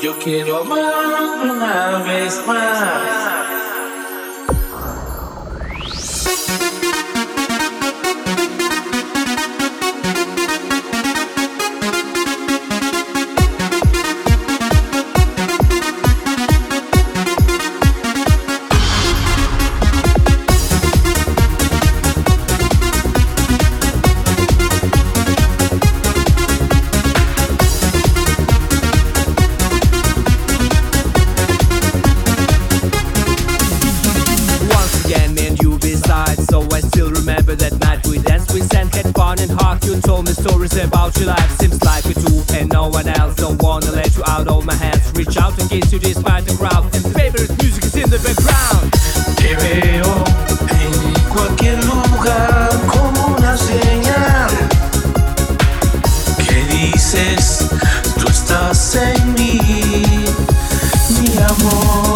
Yo quiero amar una vez más. That night we danced, we sang, had fun and hug. You told me stories about your life. Seems like we do and no one else. Don't wanna let you out of my hands. Reach out and kiss you despite the crowd. And favorite music is in the background. Te veo en cualquier lugar como una señal que dices, tú estás en mí, mi amor.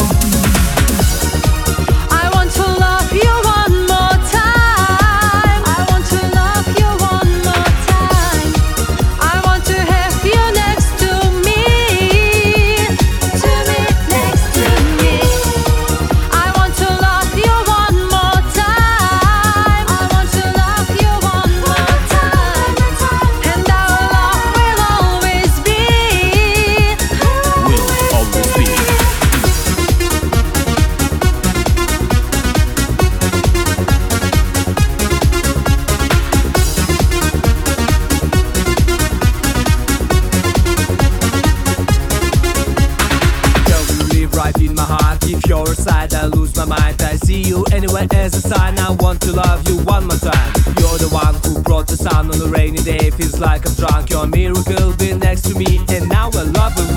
Right in my heart, if you're aside, I lose my mind. I see you anywhere as a sign. I want to love you one more time. You're the one who brought the sun on a rainy day. Feels like I'm drunk, you're a miracle, be next to me. And now I love you